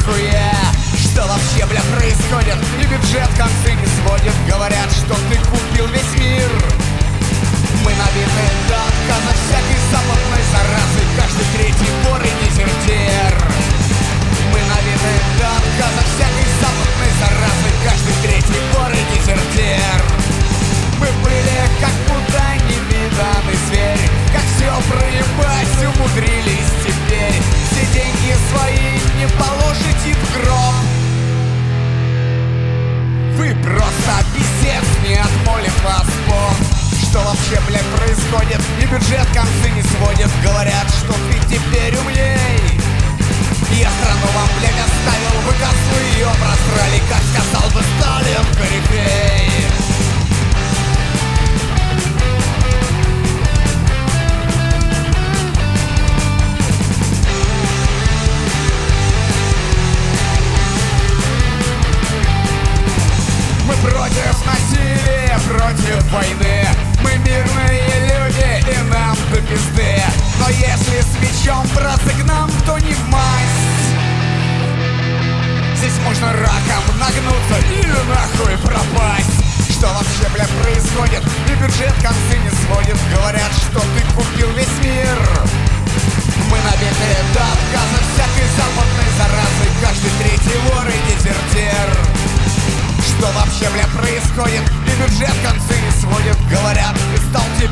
нахуя. Что вообще, бля, происходит? И бюджет концы не сводит. Говорят, что ты купил весь мир. Мы набиты до отказа всякой западной заразы. Каждый третий вор и дезертир. Мы набиты до отказа всякой западной заразы. Каждый третий вор и дезертир. Мы были как будто невиданный зверь. Как все проебать умудрились теперь. Все деньги свои не положите в гроб. Вы просто пиздец, не отмолит вас Бог. Что вообще, блядь, происходит? И бюджет концы не сводит. Говорят, что ты теперь умней. Я страну вам, блядь, оставил. Вы косу ее просрали. Как сказал бы Сталин, корифей. Мы против насилия, против войны. Мы мирные люди, и нам до пизды. Но если с мечом браться к нам, то не в масть. Здесь можно раком нагнуться или нахуй пропасть. Что вообще, бля, происходит? И бюджет концы не сводит. Говорят, что ты купил весь мир. Мы набиты до отказа всякой западной заразы. Каждый третий вор и дезертир. Что вообще, бля, происходит? И бюджет концы не сводит. Говорят, ты стал теперь